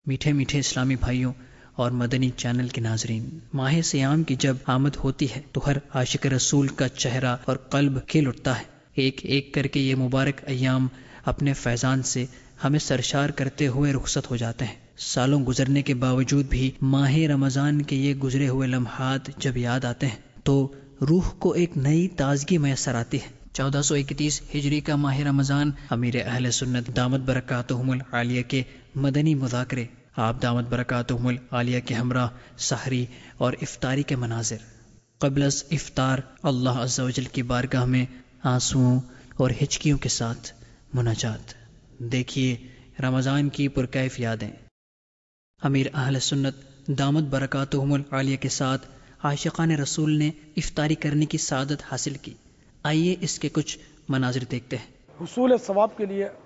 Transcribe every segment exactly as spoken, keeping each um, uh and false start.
میٹھے میٹھے اسلامی بھائیوں اور مدنی چینل کے ناظرین، ماہ سیام کی جب آمد ہوتی ہے تو ہر عاشق رسول کا چہرہ اور قلب کھل اٹھتا ہے۔ ایک ایک کر کے یہ مبارک ایام اپنے فیضان سے ہمیں سرشار کرتے ہوئے رخصت ہو جاتے ہیں۔ سالوں گزرنے کے باوجود بھی ماہ رمضان کے یہ گزرے ہوئے لمحات جب یاد آتے ہیں تو روح کو ایک نئی تازگی میسر آتی ہے۔ چودہ سو اکتیس ہجری کا ماہ رمضان امیر اہل سنت دامت برکاتہم العالیہ کے مدنی مذاکرے، آپ دامت برکاتہم العالیہ کے ہمراہ سحری اور افطاری کے مناظر، قبل از افطار اللہ عز و جل کی بارگاہ میں آنسوؤں اور ہچکیوں کے ساتھ مناجات۔ دیکھیے رمضان کی پرکیف یادیں۔ امیر اہل سنت دامت برکاتہم العالیہ کے ساتھ عاشقان رسول نے افطاری کرنے کی سعادت حاصل کی۔ آئیے اس کے کچھ مناظر دیکھتے ہیں۔ حصول ثواب کے لیے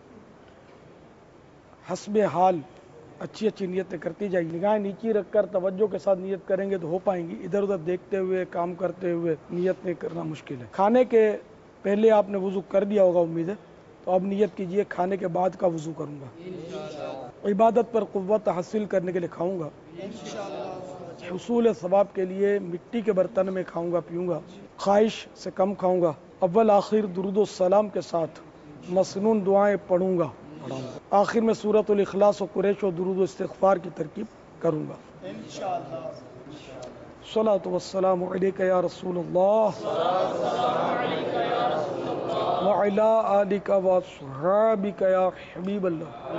حسب حال اچھی اچھی نیتیں کرتی جائیں، نگاہیں نیچی رکھ کر توجہ کے ساتھ نیت کریں گے تو ہو پائیں گی، ادھر ادھر دیکھتے ہوئے کام کرتے ہوئے نیت نہیں کرنا مشکل ہے۔ کھانے کے پہلے آپ نے وضو کر دیا ہوگا امید ہے، تو اب نیت کیجئے کھانے کے بعد کا وضو کروں گا، عبادت پر قوت حاصل کرنے کے لیے کھاؤں گا، حصول ثواب کے لیے مٹی کے برتن میں کھاؤں گا پیوں گا، خواہش سے کم کھاؤں گا، اول آخر درود و سلام کے ساتھ مسنون دعائیں پڑھوں گا، آخر میں سورۃ الاخلاص و قریش و درود و استغفار کی ترکیب کروں گا۔ صلاۃ والسلام علیک یا رسول اللہ وعلی آلک واصحابک یا حبیب اللہ۔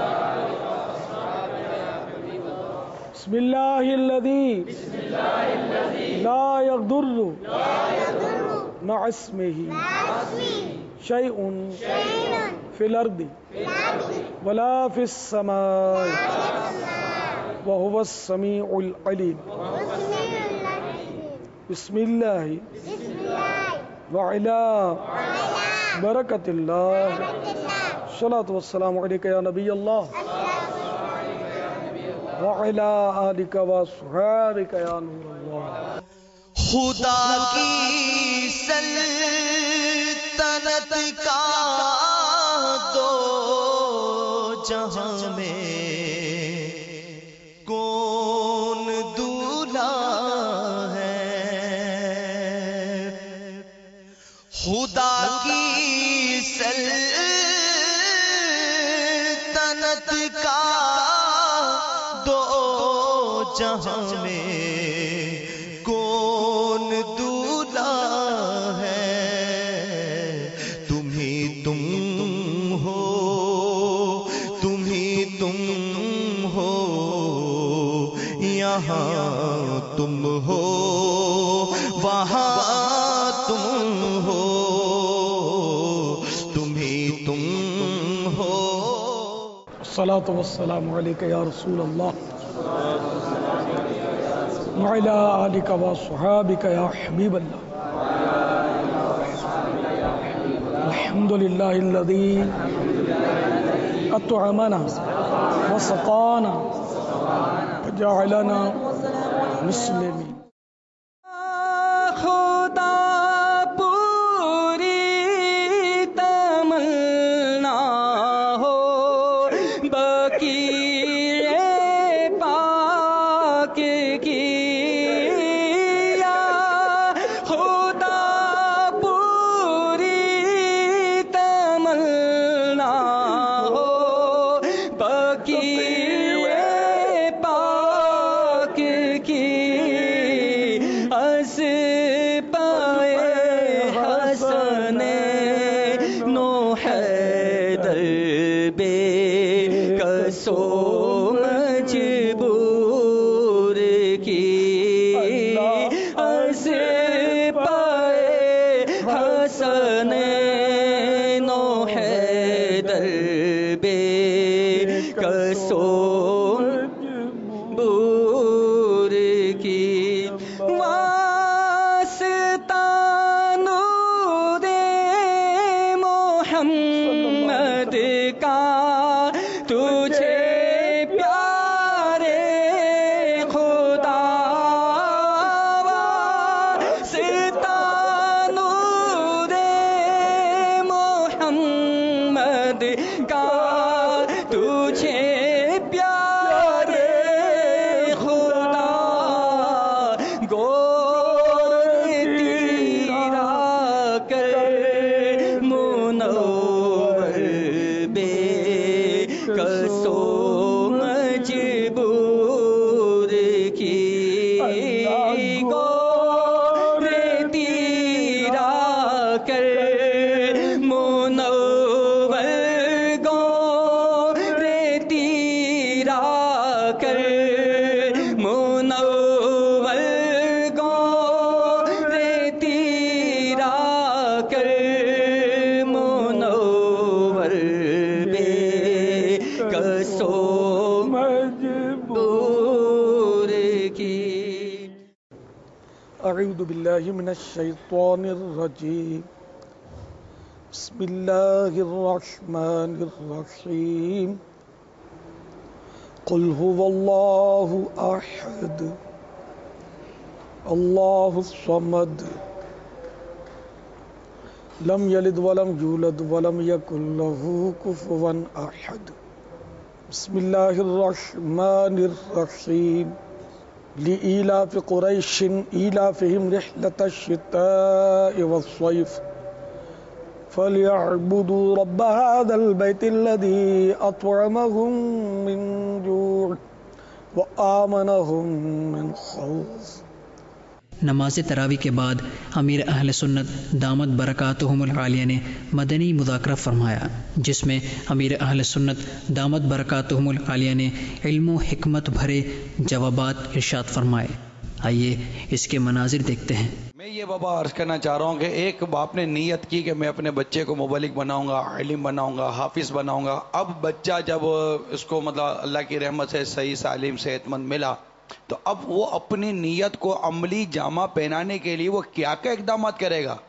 بسم اللہ الذی لا یضر مع اسمہ شیء فی الارض ولا فی السماء وهو السمیع العلیم۔ بسم اللہ وعلی برکت اللہ، صلاۃ والسلام علیک یا نبی اللہ وعلی آلک واصحابک یا نور اللہ۔ خدا کی سلطنت کا دو جہاں میں کون دولہا ہے، خدا کی سلطنت کا دو جہاں میں کون دولہا ہے، تم ہی تم ہو، تم ہی تم ہو، یہاں تم ہو وہاں تم ہو، تم ہی تم ہو۔ الصلاۃ والسلام علیک یا رسول اللہ وعلی آلک واصحابک یا حبیب اللہ۔ الحمدللہ الذی اطعمنا وسقانا وجعلنا مسلمین۔ کا تجھے پیار اعوذ باللہ من الشیطان الرجیم بسم اللہ الرحمن الرحیم قل هو اللہ احد اللہ الصمد لم یلد ولم یولد ولم یکن له کفوا احد بسم اللہ الرحمن الرحیم لإيلاف قريش إيلافهم رحلة الشتاء والصيف فليعبدوا رب هذا البيت الذي أطعمهم من جوع وآمنهم من خوف. نماز تراوی کے بعد امیر اہل سنت دامت برکاتہم العالیہ نے مدنی مذاکرہ فرمایا، جس میں امیر اہل سنت دامت برکاتہم العالیہ نے علم و حکمت بھرے جوابات ارشاد فرمائے۔ آئیے اس کے مناظر دیکھتے ہیں۔ میں یہ بابا عرض کرنا چاہ رہا ہوں کہ ایک باپ نے نیت کی کہ میں اپنے بچے کو مبلغ بناؤں گا، علم بناؤں گا، حافظ بناؤں گا۔ اب بچہ جب اس کو مطلب اللہ کی رحمت سے صحیح سالم صحت مند ملا تو اب وہ اپنی نیت کو عملی جامہ پہنانے کے لیے وہ کیا کیا اقدامات کرے گا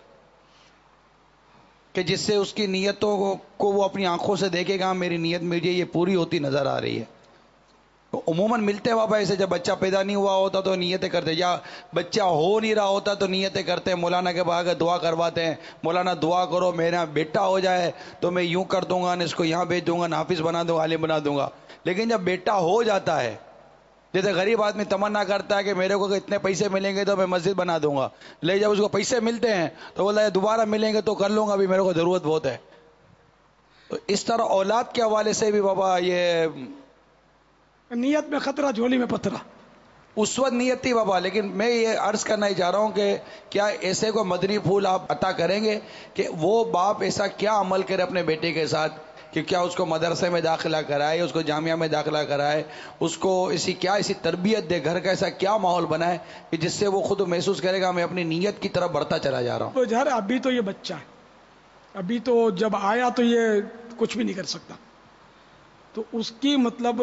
کہ جس سے اس کی نیتوں کو وہ اپنی آنکھوں سے دیکھے گا میری نیت مجھے یہ پوری ہوتی نظر آ رہی ہے۔ تو عموماً ملتے ہیں بابا ایسے، جب بچہ پیدا نہیں ہوا ہوتا تو نیتیں کرتے، یا بچہ ہو نہیں رہا ہوتا تو نیتیں کرتے ہیں، مولانا کے بعد دعا کرواتے ہیں، مولانا دعا کرو میرا بیٹا ہو جائے تو میں یوں کر دوں گا، اس کو یہاں بھیج دوں گا، نافذ بنا دوں گا، عالم بنا دوں گا۔ لیکن جب بیٹا ہو جاتا ہے، جیسے غریب آدمی تمنا کرتا ہے کہ میرے کو اتنے پیسے ملیں گے تو میں مسجد بنا دوں گا، لیکن جب اس کو پیسے ملتے ہیں تو بولتا ہے دوبارہ ملیں گے تو کر لوں گا، ابھی میرے کو ضرورت بہت ہے۔ تو اس طرح اولاد کے حوالے سے بھی بابا یہ نیت میں خطرہ جھولی میں پتھرا، اس وقت نیت تھی بابا۔ لیکن میں یہ عرض کرنا ہی چاہ رہا ہوں کہ کیا ایسے کو مدنی پھول آپ عطا کریں گے کہ وہ باپ ایسا کیا عمل کرے اپنے بیٹے کے ساتھ کہ کیا اس کو مدرسے میں داخلہ کرائے، اس کو جامعہ میں داخلہ کرائے، اس کو اسی کیا اسی تربیت دے، گھر کا ایسا کیا ماحول بنائے کہ جس سے وہ خود محسوس کرے گا میں اپنی نیت کی طرف بڑھتا چلا جا رہا ہوں۔ تو جہر ابھی تو یہ بچہ ہے، ابھی تو جب آیا تو یہ کچھ بھی نہیں کر سکتا، تو اس کی مطلب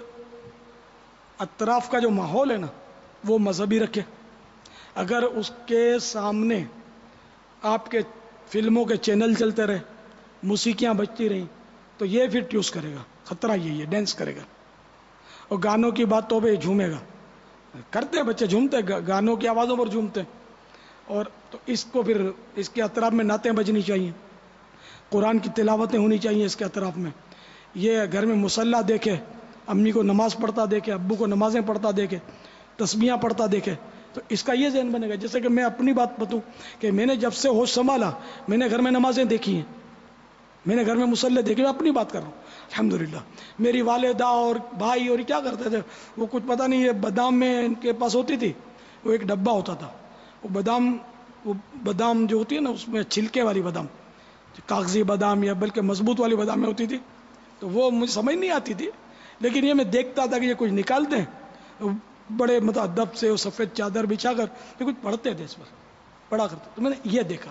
اطراف کا جو ماحول ہے نا وہ مذہبی رکھے۔ اگر اس کے سامنے آپ کے فلموں کے چینل چلتے رہے، موسیقیاں بجتی رہیں تو یہ پھر ٹیوس کرے گا، خطرہ یہی ہے، ڈینس کرے گا، اور گانوں کی باتوں پہ جھومے گا۔ کرتے ہیں بچے، جھومتے گانوں کی آوازوں پر جھومتے، اور تو اس کو پھر اس کے اطراف میں نعتیں بجنی چاہیے، قرآن کی تلاوتیں ہونی چاہیے اس کے اطراف میں۔ یہ گھر میں مصلی دیکھے، امی کو نماز پڑھتا دیکھے، ابو کو نمازیں پڑھتا دیکھے، تسبیحاں پڑھتا دیکھے، تو اس کا یہ ذہن بنے گا۔ جیسے کہ میں اپنی بات بتاؤں کہ میں نے جب سے ہوش سنبھالا میں نے گھر میں نمازیں دیکھی ہیں، میں نے گھر میں مصلی دیکھی، میں اپنی بات کر رہا ہوں الحمدللہ۔ میری والدہ اور بھائی اور کیا کرتے تھے، وہ کچھ پتہ نہیں، یہ بادام میں ان کے پاس ہوتی تھی، وہ ایک ڈبہ ہوتا تھا، وہ بادام وہ بادام جو ہوتی ہے نا اس میں چھلکے والی بادام، کاغذی بادام یا بلکہ مضبوط والی بادام میں ہوتی تھی، تو وہ مجھے سمجھ نہیں آتی تھی، لیکن یہ میں دیکھتا تھا کہ یہ کچھ نکالتے ہیں بڑے مطلب ادب سے، وہ سفید چادر بچھا کر یہ کچھ پڑھتے تھے، اس پر پڑھا کرتے، تو میں نے یہ دیکھا،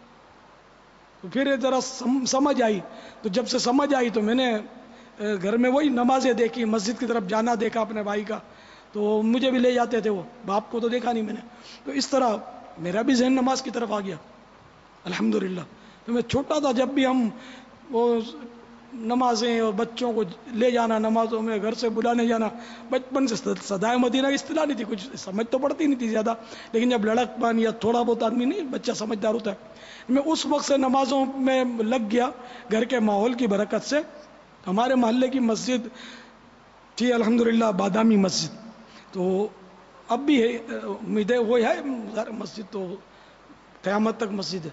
تو پھر ذرا سمجھ آئی، تو جب سے سمجھ آئی تو میں نے گھر میں وہی نمازیں دیکھی، مسجد کی طرف جانا دیکھا اپنے بھائی کا، تو مجھے بھی لے جاتے تھے، وہ باپ کو تو دیکھا نہیں میں نے، تو اس طرح میرا بھی ذہن نماز کی طرف آ گیا الحمدللہ۔ تو میں چھوٹا تھا جب بھی ہم وہ نمازیں اور بچوں کو لے جانا نمازوں میں، گھر سے بلانے جانا، بچپن سے صدائے مدینہ کی اصطلاح نہیں تھی، کچھ سمجھ تو پڑتی نہیں تھی زیادہ، لیکن جب لڑک پان یا تھوڑا بہت آدمی نہیں بچہ سمجھدار ہوتا ہے، میں اس وقت سے نمازوں میں لگ گیا گھر کے ماحول کی برکت سے۔ ہمارے محلے کی مسجد تھی الحمدللہ بادامی مسجد، تو اب بھی ہے، امید ہے وہ ہے مسجد، تو قیامت تک مسجد ہے۔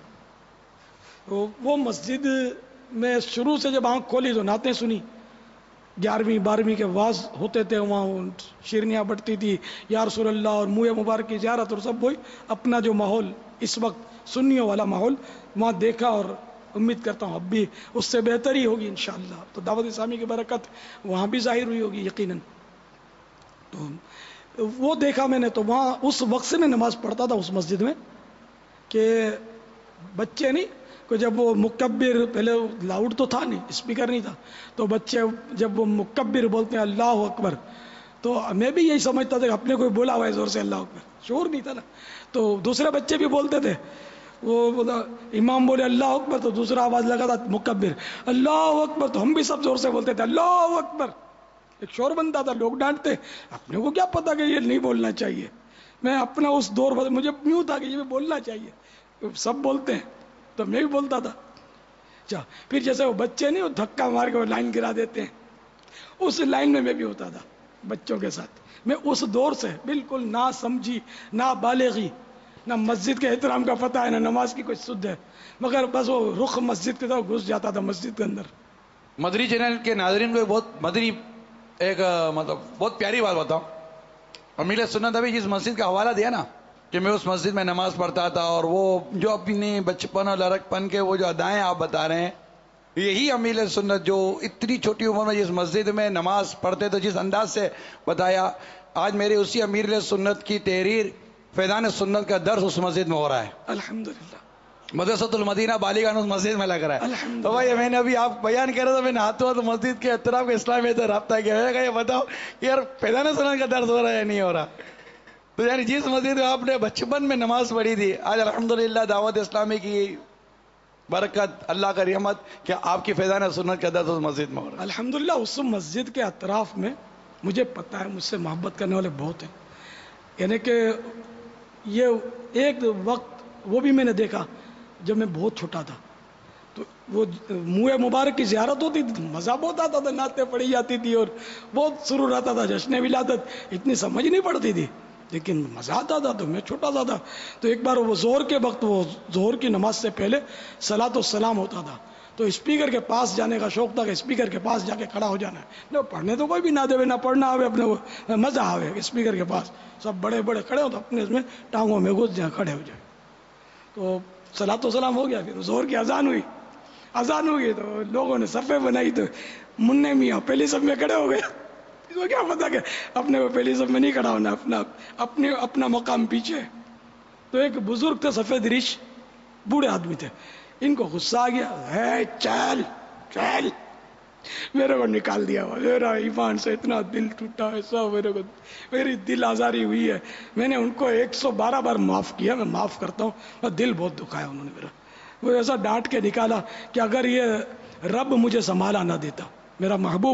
تو وہ مسجد میں شروع سے جب آنکھ کھولی تو نعتیں سنی، گیارہویں بارہویں کے واز ہوتے تھے وہاں، شیرنیاں بٹتی تھی یا رسول اللہ اور منہ مبارک کی زیارت، اور سب وہی اپنا جو ماحول اس وقت سنیوں والا ماحول وہاں دیکھا، اور امید کرتا ہوں اب بھی اس سے بہتر ہی ہوگی انشاءاللہ۔ تو دعوت اسلامی کی برکت وہاں بھی ظاہر ہوئی ہوگی یقیناً۔ تو وہ دیکھا میں نے، تو وہاں اس وقت سے میں نماز پڑھتا تھا اس مسجد میں، کہ بچے نہیں کہ جب وہ مکبر، پہلے لاؤڈ تو تھا نہیں، اسپیکر نہیں تھا، تو بچے جب وہ مکبر بولتے ہیں اللہ اکبر، تو میں بھی یہی سمجھتا تھا کہ اپنے کوئی بولا ہوا ہے زور سے اللہ اکبر، شعور نہیں تھا نا. تو دوسرے بچے بھی بولتے تھے، وہ بولا امام بولے اللہ اکبر تو دوسرا آواز لگا تھا مکبر اللہ اکبر، تو ہم بھی سب زور سے بولتے تھے اللہ اکبر. ایک شور بنتا تھا، لوگ ڈانٹتے، اپنے کو کیا پتا کہ یہ نہیں بولنا چاہیے. میں اپنا اس دور مجھے یوں تھا کہ یہ بولنا چاہیے، سب بولتے ہیں تو میں بھی بولتا تھا. اچھا پھر جیسے وہ بچے نہیں وہ دھکا مار کے وہ لائن گرا دیتے ہیں، اس لائن میں میں بھی ہوتا تھا بچوں کے ساتھ. میں اس دور سے بالکل نہ سمجھی نہ بالغی، نہ مسجد کے احترام کا پتہ ہے نہ نماز کی کوئی سدھ ہے، مگر بس وہ رخ مسجد کی طرف گھس جاتا تھا مسجد کے اندر. مدری چینل کے ناظرین کو بہت مدری ایک مطلب بہت پیاری بات بتاؤں. امیر سنت ابھی جس مسجد کا حوالہ دیا نا کہ میں اس مسجد میں نماز پڑھتا تھا، اور وہ جو اپنی بچپن اور لڑک پن کے وہ جو ادائیں آپ بتا رہے ہیں، یہی امیر سنت جو اتنی چھوٹی عمر میں جس مسجد میں نماز پڑھتے تو جس انداز سے بتایا، آج میرے اسی امیر سنت کی تحریر فیضان سنت کا درس اس مسجد میں ہو رہا ہے. الحمدللہ مدرسۃ المدینہ بالیگان اس مسجد میں لگ رہا ہے. الحمدللہ. تو بھائی میں نے ابھی آپ بیان کر رہا تھا، میں نے ہاتھوں ہاتھ مسجد کے اطراف کے اسلامیہ سے رابطہ کیا، میں نے کہا یہ بتاؤ یار فیضان سنت کا درس ہو رہا ہے یا نہیں ہو رہا. تو یعنی جس مسجد میں آپ نے بچپن میں نماز پڑھی تھی، آج الحمدللہ دعوت اسلامی کی برکت، اللہ کا رحمت کہ آپ کی فیضان سنت کا درس اس مسجد میں ہو رہا ہے. الحمدللہ. اس مسجد کے اطراف میں مجھے پتہ ہے مجھ سے محبت کرنے والے بہت ہیں. یعنی کہ یہ ایک وقت وہ بھی میں نے دیکھا جب میں بہت چھوٹا تھا، تو وہ منہ مبارک کی زیارت ہوتی تھی، مزہ بہت آتا تھا، نعتیں پڑھی جاتی تھی اور بہت سرور آتا تھا، جشن ولادت اتنی سمجھ نہیں پڑتی تھی لیکن مزہ آتا تھا. تو میں چھوٹا سا تھا، تو ایک بار وہ زہر کے وقت، وہ زہر کی نماز سے پہلے صلاۃ السلام ہوتا تھا، تو اسپیکر کے پاس جانے کا شوق تھا کہ اسپیکر کے پاس جا کے کھڑا ہو جانا ہے. نہ پڑھنے تو کوئی بھی نہ دے، نہ پڑھنا آوے، اپنے وہ مزہ آوے اسپیکر کے پاس سب بڑے بڑے کھڑے ہو تو اپنے اس میں ٹانگوں میں گھس جائیں، کھڑے ہو جائیں. تو صلاۃ السلام ہو گیا، پھر زہر کی اذان ہوئی. اذان ہوئی تو لوگوں نے صفیں بنائی، تو منع میاں پہلی صف میں کھڑے ہو گئے. اس کو کیا پتا کہ اپنے کو پہلی صف میں نہیں کھڑا ہونا، اپنا اپنے اپنا مقام پیچھے. تو ایک بزرگ تھے سفید ریش، بوڑھے آدمی تھے، ان کو غصہ آ گیا، ہے چل چل، میرے کو نکال دیا. میرا ایمان سے اتنا دل ٹوٹا، ایسا میرے کو میری دل آزاری ہوئی ہے. میں نے ان کو ایک سو بارہ بار معاف کیا، میں معاف کرتا ہوں، اور دل بہت دکھایا انہوں نے میرا. وہ ایسا ڈانٹ کے نکالا کہ اگر یہ رب مجھے سنبھالا نہ دیتا، میرا محبوب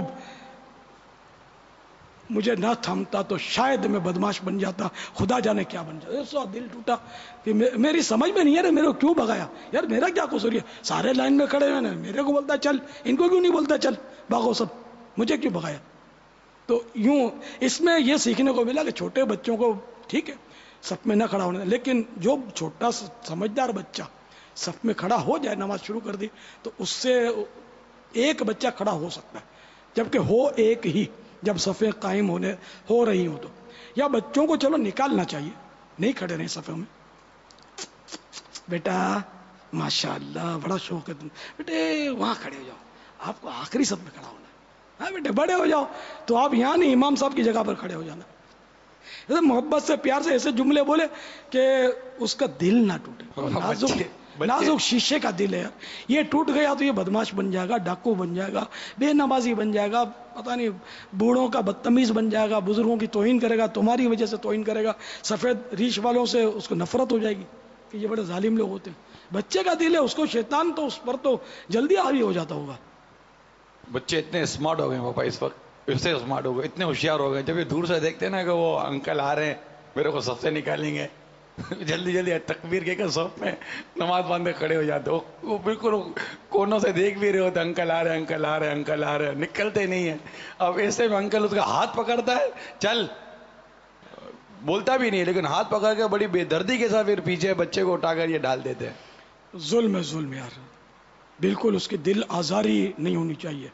مجھے نہ تھامتا، تو شاید میں بدماش بن جاتا، خدا جانے کیا بن جاتا. ایسا دل ٹوٹا کہ میری سمجھ میں نہیں ہے میرے کو کیوں بھگایا یار، میرا کیا قصور ہے؟ سارے لائن میں کھڑے ہوئے نا، میرے کو بولتا چل، ان کو کیوں نہیں بولتا چل بھاگو سب، مجھے کیوں بھگایا؟ تو یوں اس میں یہ سیکھنے کو ملا کہ چھوٹے بچوں کو ٹھیک ہے صف میں نہ کھڑا ہونا، لیکن جو چھوٹا سمجھدار بچہ صف میں کھڑا ہو جائے، نماز شروع کر دی، تو اس سے ایک بچہ کھڑا ہو سکتا ہے، جبکہ ہو ایک ہی جب صفیں قائم ہونے ہو رہی ہوں. تو یا بچوں کو چلو نکالنا چاہیے، نہیں کھڑے رہے صفوں میں. بیٹا ماشاء اللہ بڑا شوق ہے تم، بیٹے وہاں کھڑے ہو جاؤ، آپ کو آخری صف میں کھڑا ہونا ہے. ہاں بیٹے بڑے ہو جاؤ، تو آپ یہاں نہیں امام صاحب کی جگہ پر کھڑے ہو جانا. محبت سے پیار سے ایسے جملے بولے کہ اس کا دل نہ ٹوٹے. نازک نازک شیشے کا دل ہے یار، یہ ٹوٹ گیا تو یہ بدماش بن جائے گا، ڈاکو بن جائے گا، بے نمازی بن جائے گا، پتہ نہیں بوڑھوں کا بدتمیز بن جائے گا، بزرگوں کی توہین کرے گا، تمہاری وجہ سے توہین کرے گا، سفید ریش والوں سے اس کو نفرت ہو جائے گی کہ یہ بڑے ظالم لوگ ہوتے ہیں. بچے کا دل ہے، اس کو شیطان تو اس پر تو جلدی حاوی ہو جاتا ہوگا. بچے اتنے اسمارٹ ہو گئے پاپا اس وقت، اس سے اسمارٹ ہو گئے، اتنے ہوشیار ہو گئے، جب یہ دور سے دیکھتے ہیں نا کہ وہ انکل آ رہے ہیں میرے کو سب سے نکالیں گے، جلدی جلدی تکبیر کے کر صف میں نماز باندھے کھڑے ہو جاتے. وہ بالکل کونوں سے دیکھ بھی رہے ہوتے، انکل آ رہے انکل آ رہے انکل آ رہے، نکلتے نہیں ہیں. اب ایسے میں انکل اس کا ہاتھ پکڑتا ہے، چل، بولتا بھی نہیں لیکن ہاتھ پکڑ کے بڑی بے دردی کے ساتھ پھر پیچھے بچے کو اٹھا کر یہ ڈال دیتے ہیں. ظلم ہے ظلم یار، بالکل اس کی دل آزاری نہیں ہونی چاہیے.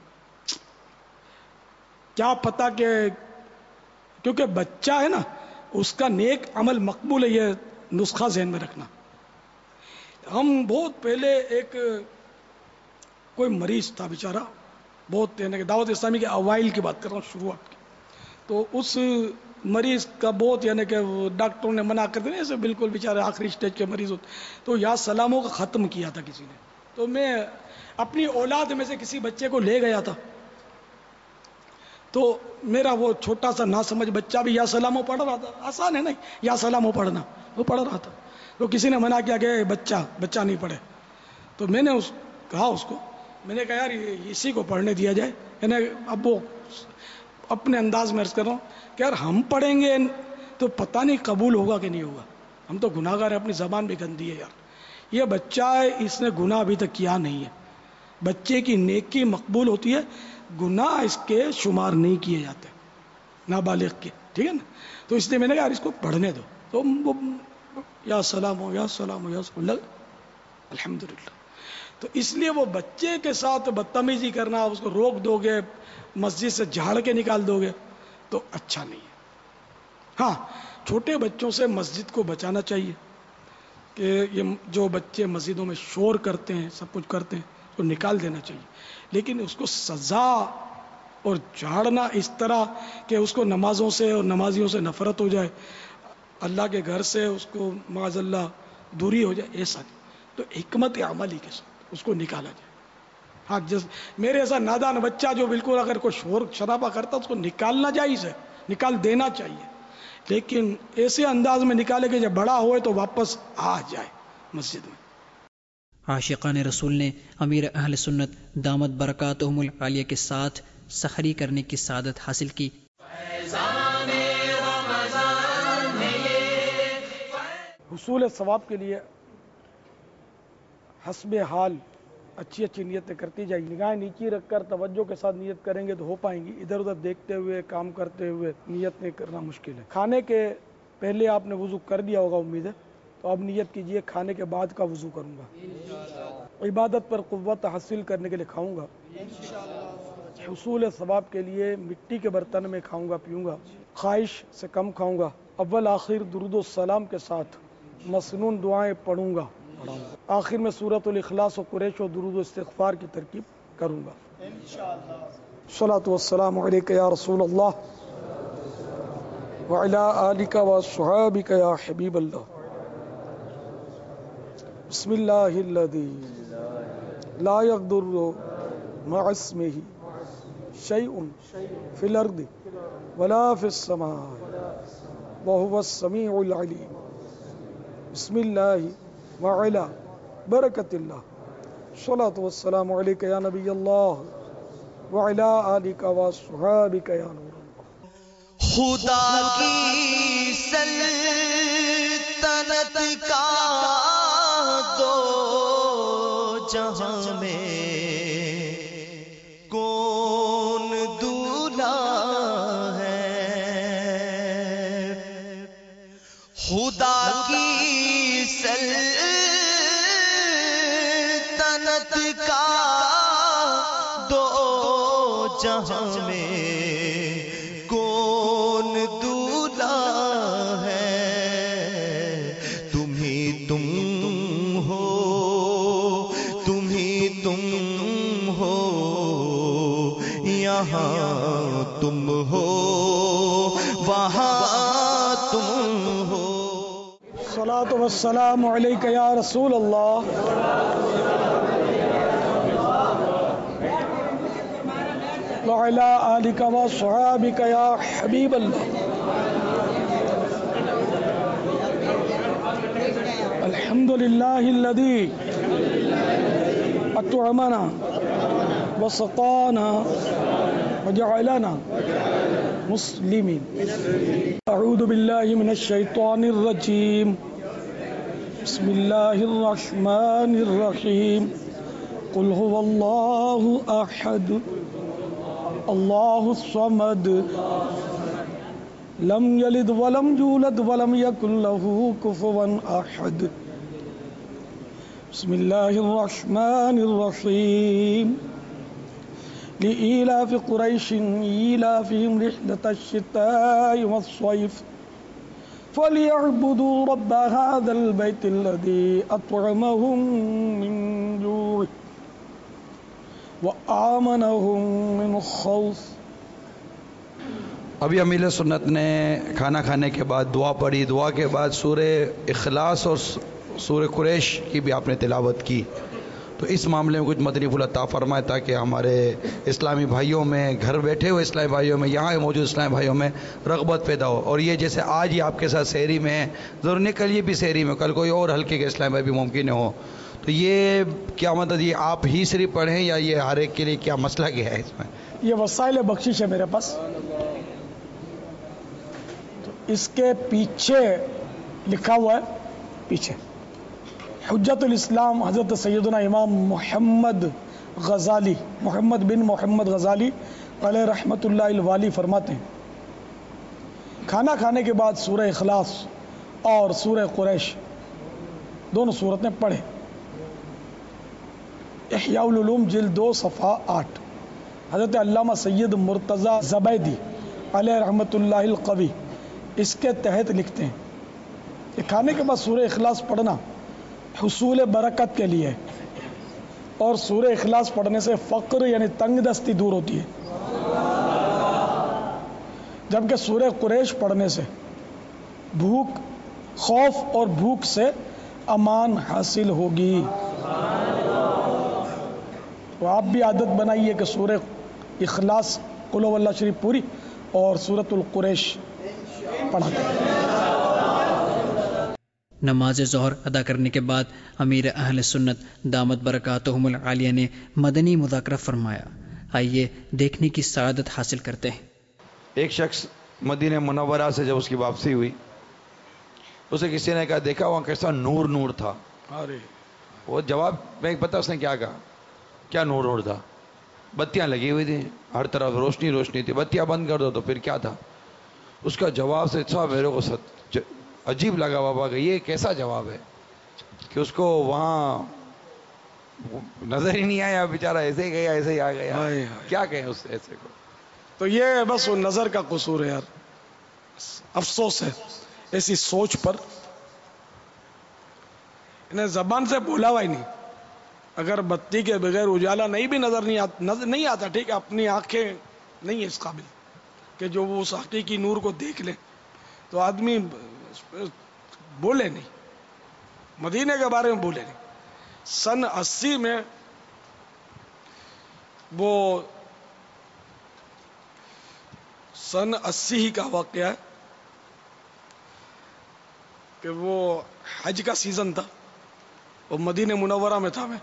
کیا پتا کہ کیونکہ بچہ ہے نا، اس کا نیک عمل مقبول ہے، یہ نسخہ ذہن میں رکھنا. ہم بہت پہلے ایک کوئی مریض تھا بیچارہ، بہت یعنی کہ دعوت اسلامی کے اوائل کی بات کر رہا ہوں، شروعات کی. تو اس مریض کا بہت یعنی کہ ڈاکٹروں نے منع کر دیا، ایسے بالکل بیچارے آخری اسٹیج کے مریض ہوتے. تو یا سلاموں کا ختم کیا تھا کسی نے، تو میں اپنی اولاد میں سے کسی بچے کو لے گیا تھا. تو میرا وہ چھوٹا سا نہ سمجھ بچہ بھی یا سلامو پڑھ رہا تھا. آسان ہے نا یا سلامو پڑھنا, وہ پڑھ رہا تھا. تو کسی نے منع کیا کہ بچہ بچہ نہیں پڑھے. تو میں نے اس کہا اس کو, میں نے کہا یار اسی کو پڑھنے دیا جائے. یعنی اب وہ اپنے انداز میں عرض کر رہا ہوں کہ یار ہم پڑھیں گے تو پتہ نہیں قبول ہوگا کہ نہیں ہوگا. ہم تو گناہ گار ہیں, اپنی زبان بھی گندی ہے یار. یہ بچہ ہے, اس نے گناہ ابھی تک کیا نہیں ہے. بچے کی نیکی مقبول ہوتی ہے, گناہ اس کے شمار نہیں کیے جاتے نابالغ کے, ٹھیک ہے نا. تو اس لیے میں نے کہا یار اس کو پڑھنے دو. تو وہ یا سلام ہو یا سلام ہو یا سلام الحمدللہ. تو اس لیے وہ بچے کے ساتھ بدتمیزی کرنا, اس کو روک دو گے, مسجد سے جھاڑ کے نکال دو گے تو اچھا نہیں ہے. ہاں چھوٹے بچوں سے مسجد کو بچانا چاہیے کہ یہ جو بچے مسجدوں میں شور کرتے ہیں, سب کچھ کرتے ہیں, اس کو نکال دینا چاہیے. لیکن اس کو سزا اور جھاڑنا اس طرح کہ اس کو نمازوں سے اور نمازیوں سے نفرت ہو جائے, اللہ کے گھر سے اس کو معاذ اللہ دوری ہو جائے, ایسا نہیں. تو حکمت عملی کے ساتھ اس کو نکالا جائے. ہاں جس میرے ایسا نادان بچہ جو بالکل اگر کوئی شور شرابہ کرتا اس کو نکالنا جائز ہے, نکال دینا چاہیے, لیکن ایسے انداز میں نکالے کہ جب بڑا ہوئے تو واپس آ جائے مسجد میں. عاشقان رسول نے امیر اہل سنت دامت برکاتہم العالیہ کے ساتھ سحری کرنے کی سعادت حاصل کی. حصول ثواب کے لیے حسب حال اچھی اچھی نیتیں کرتی جائیں. نگاہیں نیچی رکھ کر توجہ کے ساتھ نیت کریں گے تو ہو پائیں گی. ادھر ادھر دیکھتے ہوئے کام کرتے ہوئے نیت نہیں کرنا مشکل ہے. کھانے کے پہلے آپ نے وضو کر دیا ہوگا امید ہے, تو اب نیت کیجئے کھانے کے بعد کا وضو کروں گا. عبادت پر قوت حاصل کرنے کے لیے کھاؤں گا. حصول ثواب کے لیے مٹی کے برتن میں کھاؤں گا پیوں گا. خواہش سے کم کھاؤں گا. اول آخر درود و سلام کے ساتھ مسنون دعائیں پڑھوں گا. آخر میں سورۃ الاخلاص و قریش و درود و استغفار کی ترکیب کروں گا. الصلاۃ والسلام علیک یا رسول اللہ وعلی آلک واصحابک یا حبیب اللہ. بسم اللہ الذی لا یضر مع اسمہ شیء فی الارض ولا فی السماء وهو السمیع العلیم. بسم اللہ وعلی برکت اللہ. الصلاۃ والسلام علیک یا نبی اللہ وعلی آلک واصحابک یا نور اللہ. خدا کی سلطنت کا دو جہاں میں کون دولا ہے. خدا کی سلطنت کا دو جہاں میں کون دولا ہے. تم ہی تم ہو, تم ہی تم ہو, یہاں تم ہو, وہاں تم ہو. الصلاۃ والسلام علیک یا رسول اللہ وعلی آلک واصحابک یا حبیب اللہ. الحمد للہ الذی اطعمنا وسقانا وجعلنا مسلمین. اعوذ باللہ من الشیطان الرجیم. بسم اللہ الرحمن الرحیم. قل هو اللہ احد اللہ الصمد لم یلد ولم یولد ولم یکن له کفوا احد. بسم اللہ الرحمن الرحیم. لإيلاف قريش إيلافهم رحلة الشتاء والصيف فليعبدوا رب هذا البيت الذي أطعمهم من جوع وآمنهم من خوف. ابھی امیر سنت نے کھانا کھانے کے بعد دعا پڑھی. دعا کے بعد سورہ اخلاص اور سورہ قریش کی بھی آپ نے تلاوت کی. تو اس معاملے میں کچھ مدنی پھول عطا فرمائے تاکہ ہمارے اسلامی بھائیوں میں، گھر بیٹھے ہوئے اسلامی بھائیوں میں، یہاں موجود اسلامی بھائیوں میں رغبت پیدا ہو. اور یہ جیسے آج ہی آپ کے ساتھ سحری میں ہے، ضرور نہیں کل یہ بھی سحری میں، کل کوئی اور ہلکے کے اسلامی بھائی بھی ممکن ہو. تو یہ کیا مطلب یہ آپ ہی صرف پڑھیں یا یہ ہر ایک کے لیے کیا مسئلہ کیا ہے اس میں؟ یہ وسائل بخشش ہے میرے پاس. تو اس کے پیچھے لکھا ہوا ہے، پیچھے حجت الاسلام حضرت سیدنا امام محمد غزالی، محمد بن محمد غزالی علیہ رحمت اللہ الوالی فرماتے ہیں کھانا کھانے کے بعد سورہ اخلاص اور سورہ قریش دونوں صورتیں پڑھیں. احیاء العلوم جلد دو صفحہ آٹھ. حضرت علامہ سید مرتضی زبیدی علیہ رحمت اللہ القوی اس کے تحت لکھتے ہیں کہ کھانے کے بعد سورہ اخلاص پڑھنا حصول برکت کے لیے، اور سورہ اخلاص پڑھنے سے فقر یعنی تنگ دستی دور ہوتی ہے، جبکہ سورہ قریش پڑھنے سے بھوک، خوف اور بھوک سے امان حاصل ہوگی. تو آپ بھی عادت بنائیے کہ سورہ اخلاص قل هو اللہ شریف پوری اور سورۃ القریش پڑھا کریں. نماز ظہر ادا کرنے کے بعد امیر اہل سنت دامت برکاتہم العالیہ نے مدنی مذاکرہ فرمایا. آئیے دیکھنے کی سعادت حاصل کرتے ہیں. ایک شخص مدینہ منورہ سے جب اس کی واپسی ہوئی، اسے کسی نے کہا دیکھا وہاں کیسا نور نور تھا. ارے وہ جواب میں پتہ اس نے کیا کہا؟ کیا نور نور تھا؟ بتیاں لگی ہوئی تھیں، ہر طرف روشنی روشنی تھی، بتیاں بند کر دو تو پھر کیا تھا؟ اس کا جواب سے اچھا میرے کو سچ عجیب لگا بابا کہ یہ کیسا جواب ہے کہ اس کو وہاں نظر ہی نہیں آیا، بیچارہ ایسے ہی گیا ایسے ہی آ گیا. ہائے ہائے. کیا کہیں اس ایسے کو؟ تو یہ بس وہ نظر کا قصور ہے یار. افسوس ہے ایسی سوچ پر. انہیں زبان سے بولا ہوا ہی نہیں. اگر بتی کے بغیر اجالا نہیں بھی نظر نہیں آتا، نظر نہیں آتا ٹھیک ہے، اپنی آنکھیں نہیں ہے اس قابل کہ جو وہ اس حقیقی نور کو دیکھ لے، تو آدمی بولے نہیں، مدینے کے بارے میں بولے نہیں. سن اسی میں وہ سن اسی ہی کا واقعہ ہے کہ وہ حج کا سیزن تھا، وہ مدینہ منورہ میں تھا. میں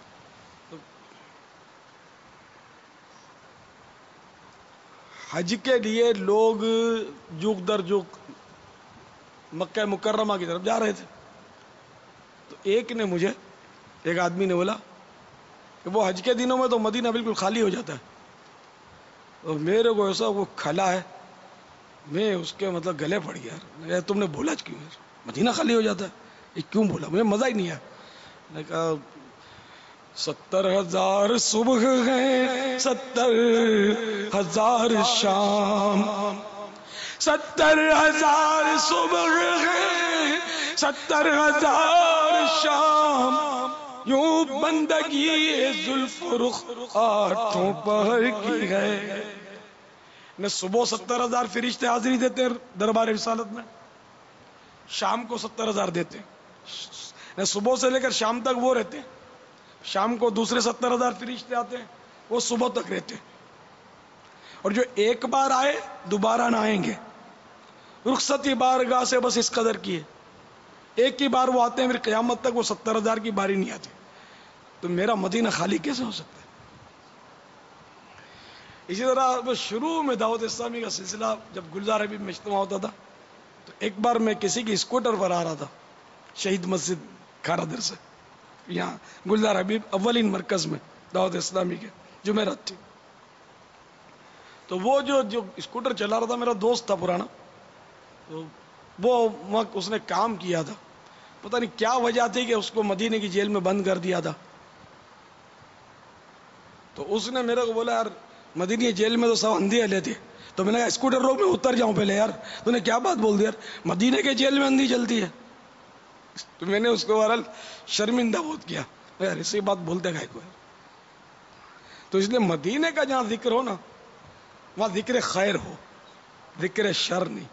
حج کے لیے لوگ جوک در جوک مکہ مکرمہ کی طرف جا رہے تھے. تو ایک نے مجھے ایک آدمی نے بولا کہ وہ حج کے دنوں میں تو مدینہ بالکل خالی ہو جاتا ہے. اور میرے کو ایسا وہ کھلا ہے، میں اس کے مطلب گلے پڑ گیا. یار تم نے بولا کیوں ہے مدینہ خالی ہو جاتا ہے؟ یہ کیوں بولا؟ مجھے مزہ ہی نہیں آیا. میں نے کہا ستر ہزار صبح ہیں، ستر ہزار شام، ستر ہزار صبح ہیں، ستر ہزار شام، یوں بندگی زلف و رخ آٹھوں پہر کی ہے. نے صبح ستر ہزار فرشتے حاضری دیتے ہیں دربار رسالت میں، شام کو ستر ہزار دیتے ہیں. صبح سے لے کر شام تک وہ رہتے ہیں، شام کو دوسرے ستر ہزار فرشتے آتے ہیں، وہ صبح تک رہتے ہیں. اور جو ایک بار آئے دوبارہ نہ آئیں گے. رخصتی بارگاہ سے بس اس قدر کی ہے، ایک ہی بار وہ آتے ہیں، پھر قیامت تک وہ ستر ہزار کی باری نہیں آتی. تو میرا مدینہ خالی کیسے ہو سکتا ہے؟ اسی طرح شروع میں دعوت اسلامی کا سلسلہ جب گلزار حبیب میں اجتماع ہوتا تھا، تو ایک بار میں کسی کی اسکوٹر پر آ رہا تھا شہید مسجد کھارا در سے، یہاں گلزار حبیب اولین مرکز میں دعوت اسلامی کے جمعرات تھی. تو وہ جو جو اسکوٹر چلا رہا تھا میرا دوست تھا پرانا، تو وہ وقت اس نے کام کیا تھا، پتہ نہیں کیا وجہ تھی کہ اس کو مدینے کی جیل میں بند کر دیا تھا. تو اس نے میرے کو بولا یار مدینی جیل میں تو سب اندھی ہلے تھے. تو میں نے کہا اسکوٹر روک میں اتر جاؤں پہلے. یار تو نے کیا بات بول دی یار، مدینے کے جیل میں اندھی چلتی ہے. تو میں نے اس کو بہرحال شرمندہ بہت کیا، یار ایسی بات بولتے گئے کو. تو اس لیے مدینے کا جہاں ذکر ہو نا، وہاں ذکر خیر ہو، ذکر شر نہیں.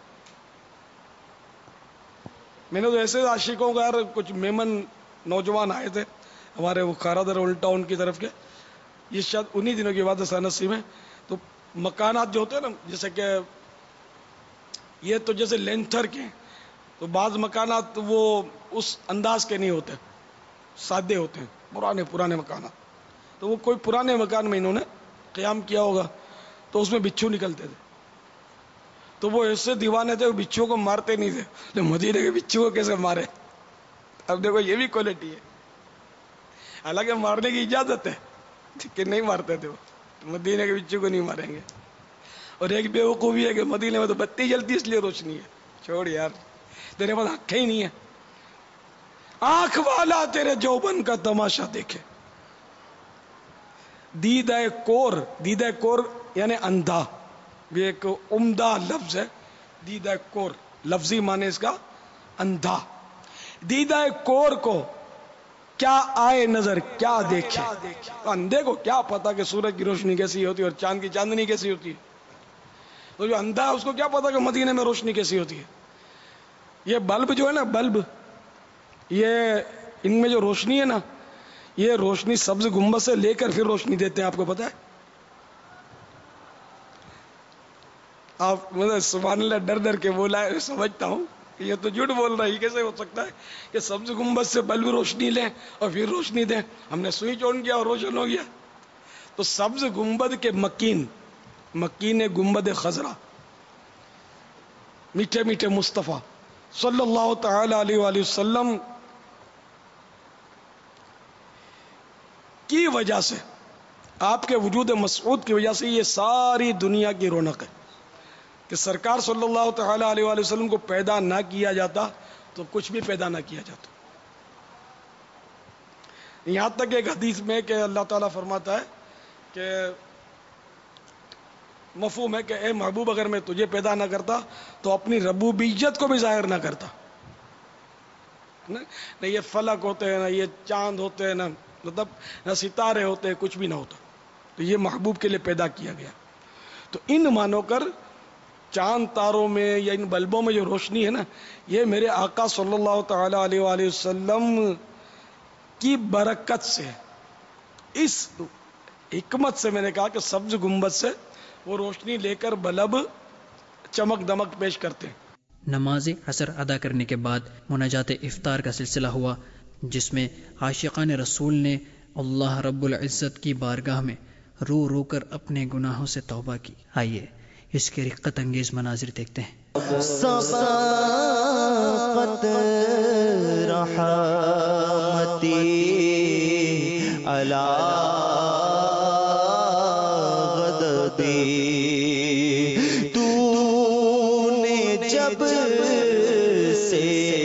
میں نے تو ایسے عاشقوں کا یار کچھ میمن نوجوان آئے تھے ہمارے وہ کھارادر اولڈ ٹاؤن کی طرف کے، یہ شاید انہی دنوں کی بات ہے سن اسی میں. تو مکانات جو ہوتے ہیں نا، جیسے کہ یہ تو جیسے لینٹر کے ہیں، تو بعض مکانات وہ اس انداز کے نہیں ہوتے، سادے ہوتے ہیں، پرانے پرانے مکانات. تو وہ کوئی پرانے مکان میں انہوں نے قیام کیا ہوگا، تو اس میں بچھو نکلتے تھے. تو وہ ایسے دیوانے تھے، وہ بچھو کو مارتے نہیں تھے. تو مدینے کے بچھو کو کیسے مارے؟ اب دیکھو یہ بھی کوالٹی ہے. حالانکہ مارنے کی اجازت ہے کہ نہیں مارتے تھے، وہ مدینے کے بچھو کو نہیں ماریں گے. اور ایک بیوقوفی ہے کہ مدینے میں تو بتی جلتی اس لیے روشنی ہے. چھوڑ یار، تیرے پاس آنکھیں ہی نہیں ہے. آنکھ والا تیرے جوبن کا تماشا دیکھے. دیدہ کور، دیدہ کور یعنی اندھا، یہ ایک عمدہ لفظ ہے. دیدہ کور لفظی معنی اس کا اندھا. دیدہ کور کو کیا آئے نظر کیا دیکھے. اندھے کو کیا پتا کہ سورج کی روشنی کیسی ہوتی ہے اور چاند کی چاندنی کیسی ہوتی ہے. تو جو اندھا ہے اس کو کیا پتا کہ مدینے میں روشنی کیسی ہوتی ہے. یہ بلب جو ہے نا، بلب، یہ ان میں جو روشنی ہے نا، یہ روشنی سبز گنبد سے لے کر پھر روشنی دیتے ہیں. آپ کو پتا ہے؟ آپ مطلب سبحان اللہ ڈر ڈر کے بولا ہے، سمجھتا ہوں یہ تو جھوٹ بول رہا ہے. کیسے ہو سکتا ہے کہ سبز گنبد سے بلب روشنی لیں اور پھر روشنی دیں؟ ہم نے سوئچ آن کیا اور روشن ہو گیا. تو سبز گنبد کے مکین، مکین گنبد خضرا، میٹھے میٹھے مصطفیٰ صلی اللہ تعالی علیہ وآلہ وسلم کی وجہ سے، آپ کے وجود مسعود کی وجہ سے یہ ساری دنیا کی رونق ہے. کہ سرکار صلی اللہ تعالی علیہ وآلہ وسلم کو پیدا نہ کیا جاتا تو کچھ بھی پیدا نہ کیا جاتا. یہاں تک ایک حدیث میں کہ اللہ تعالیٰ فرماتا ہے کہ مفہوم ہے کہ اے محبوب اگر میں تجھے پیدا نہ کرتا تو اپنی ربوبیت کو بھی ظاہر نہ کرتا. نہ یہ فلک ہوتے ہیں، نہ یہ چاند ہوتے ہیں، نہ مطلب نہ ستارے ہوتے ہیں، کچھ بھی نہ ہوتا. تو یہ محبوب کے لیے پیدا کیا گیا. تو ان مانو کر چاند تاروں میں یا ان بلبوں میں جو روشنی ہے نا، یہ میرے آقا صلی اللہ تعالی علیہ وآلہ وسلم کی برکت سے، اس حکمت سے میں نے کہا کہ سبز گنبد سے وہ روشنی لے کر بلب چمک دمک پیش کرتے ہیں. نماز عصر ادا کرنے کے بعد مناجات افطار کا سلسلہ ہوا، جس میں عاشقان رسول نے اللہ رب العزت کی بارگاہ میں رو رو کر اپنے گناہوں سے توبہ کی. آئیے اس کے رقت انگیز مناظر دیکھتے ہیں. سبقت رحمتی علی غضبی، تو نے جب سے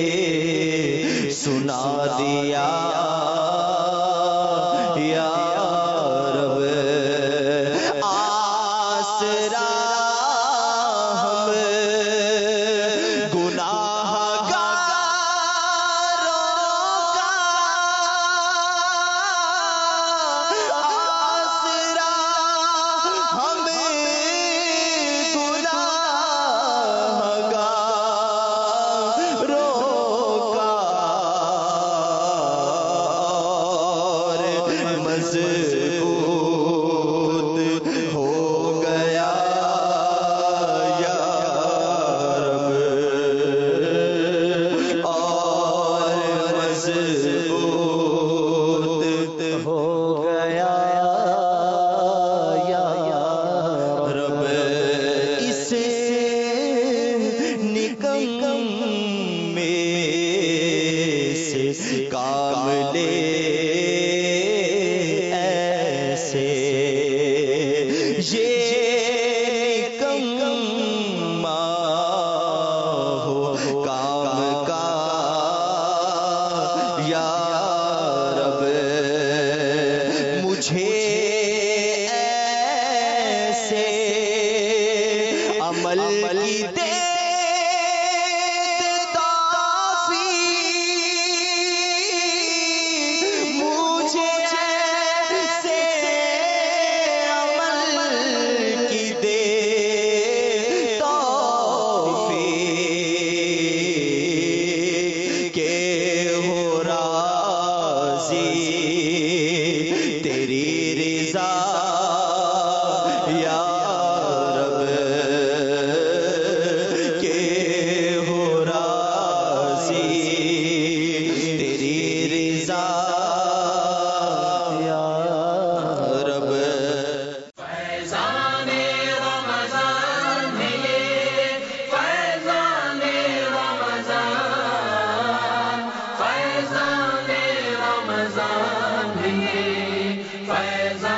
سنا دیا یا رب آسرا کے ہو راضی فیض